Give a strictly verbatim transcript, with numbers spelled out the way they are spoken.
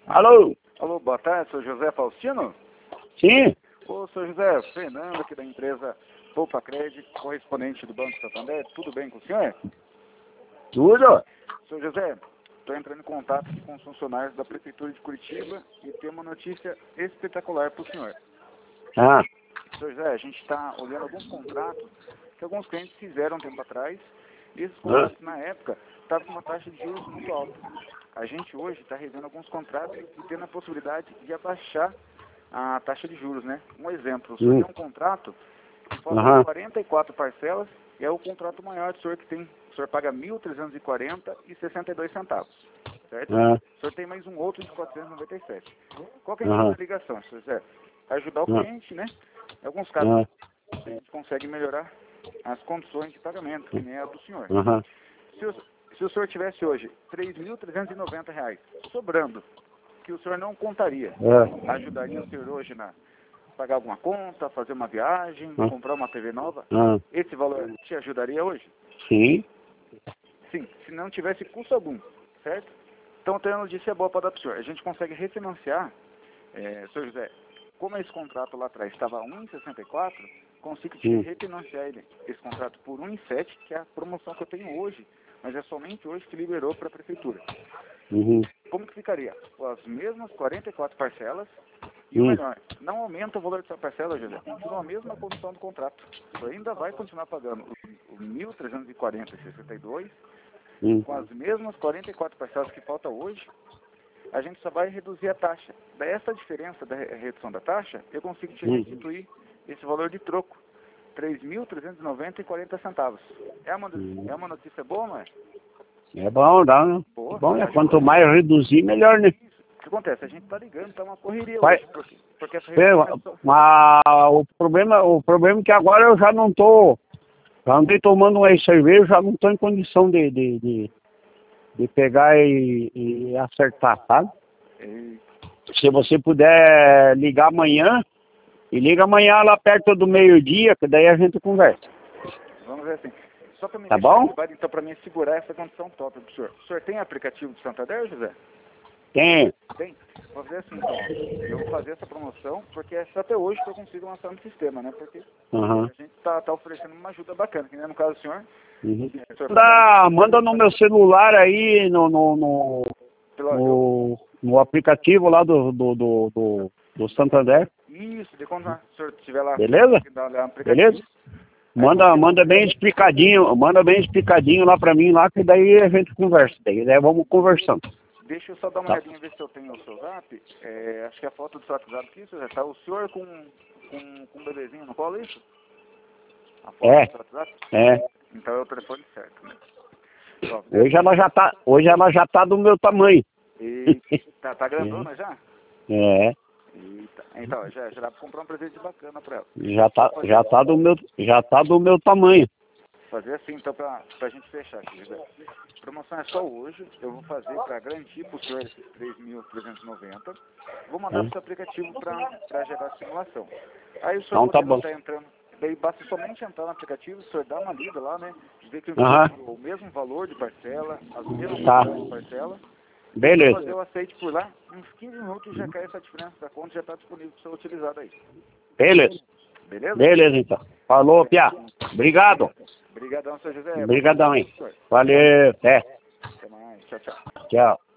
Alô? Alô, boa tarde, sou José Faustino? Sim? Ô, sou José, Fernando aqui da empresa Poupa Cred, correspondente do Banco Santander, tudo bem com o senhor? Tudo? Sou José, estou entrando em contato aqui com os funcionários da Prefeitura de Curitiba e tenho uma notícia espetacular para o senhor. Ah, Sou José, a gente está olhando alguns contratos que alguns clientes fizeram um tempo atrás e esses ah, contratos na época estavam com uma taxa de juros muito alta. A gente hoje está revendo alguns contratos e tendo a possibilidade de abaixar a taxa de juros, né? Um exemplo, o senhor hum, tem um contrato que faltam aham, quarenta e quatro parcelas e é o contrato maior do senhor que tem. O senhor paga mil trezentos e quarenta reais e sessenta e dois centavos, certo? ah, O senhor tem mais um outro de quatrocentos e noventa e sete. Qual que é a aham, intuito da ligação, senhor Zé? Ajudar o ah, cliente, né? Em alguns casos, ah, a gente consegue melhorar as condições de pagamento, que nem a do senhor. aham, Se o, se o senhor tivesse hoje três mil trezentos e noventa reais sobrando, que o senhor não contaria, ah, ajudaria o senhor hoje na pagar alguma conta, fazer uma viagem, ah, comprar uma T V nova? ah, Esse valor te ajudaria hoje? sim, Sim, se não tivesse custo algum, certo? Então tem uma notícia boa para dar para o senhor. A gente consegue refinanciar, é, senhor José, como esse contrato lá atrás estava a um vírgula sessenta e quatro, consigo te hum, refinanciar ele, esse contrato por um vírgula sete, que é a promoção que eu tenho hoje, mas é somente hoje que liberou para a prefeitura. uhum, Como que ficaria? Com as mesmas quarenta e quatro parcelas e o hum, melhor, não aumenta o valor dessa parcela, José, continua a mesma condição do contrato. Você ainda vai continuar pagando o, o mil trezentos e quarenta reais e sessenta e dois centavos, hum, com as mesmas quarenta e quatro parcelas que falta hoje, a gente só vai reduzir a taxa. Daí essa diferença da re- redução da taxa, eu consigo te hum, restituir esse valor de troco, três mil trezentos e noventa reais e quarenta centavos. É uma, hum. é uma notícia boa, não é? É bom, dá, né? Boa, Bom, é ajuda. quanto mais reduzir, melhor, né? O que acontece? A gente está ligando, está uma correria Vai, hoje, porque, porque essa é, redução é só... mas o problema, o problema é que agora eu já não tô, já andei tomando uma cerveja, já não tô em condição de, de, de, de pegar e, e acertar, sabe? E, Se você puder ligar amanhã, e liga amanhã lá perto do meio-dia, que daí a gente conversa. vamos ver assim. Só para me Tá deixar bom? motivado, então, para mim segurar essa condição top do senhor. O senhor tem aplicativo do Santander, José? Tem. Tem? Vou fazer assim, então. Eu vou fazer essa promoção, porque é só até hoje que eu consigo lançar no sistema, né? Porque Aham. a gente tá, tá oferecendo uma ajuda bacana, que nem no caso do senhor. Uhum. O senhor paga Manda, manda no meu celular aí, no, no, no, pelo eu, no, no aplicativo lá do, do, do, do, do Santander. Isso, de quando o senhor estiver lá, Beleza? dá olhar no aplicativo. Beleza? Aí Manda, você, manda bem explicadinho, manda bem explicadinho lá pra mim lá, que daí a gente conversa. Daí, daí vamos conversando. deixa eu só dar uma Tá. olhadinha, ver se eu tenho o seu zap. É, acho que a foto do seu WhatsApp aqui, senhor, tá o senhor com, com, com um bebezinho no colo, é isso? A foto É, do seu WhatsApp? é. Então é o telefone certo, né? Ó, Hoje ela já tá, hoje ela já tá do meu tamanho. e, tá, tá grandona já? É, Eita. Então, já, já dá pra comprar um presente bacana pra ela. já tá, já tá do meu, já tá do meu tamanho. Fazer assim, então, pra, pra gente fechar aqui, José. A promoção é só hoje. Eu vou fazer pra garantir pro senhor esses três mil trezentos e noventa. Vou mandar pro seu aplicativo pra, pra gerar a simulação. Aí o senhor Então tá podendo bom. estar entrando. Daí basta somente entrar no aplicativo, o senhor dá uma lida lá, né? Ver que o Aham. o mesmo valor de parcela, as mesmas Tá. quantidades de parcela. E Beleza. fazer o aceite por lá, uns quinze minutos já cai essa diferença da conta, já está disponível para ser utilizado aí. Beleza. Beleza? Beleza então. Falou, Pia. Obrigado. Obrigadão, seu José. Obrigadão, hein. Senhor. Valeu. Até. Até mais. Tchau, tchau. Tchau.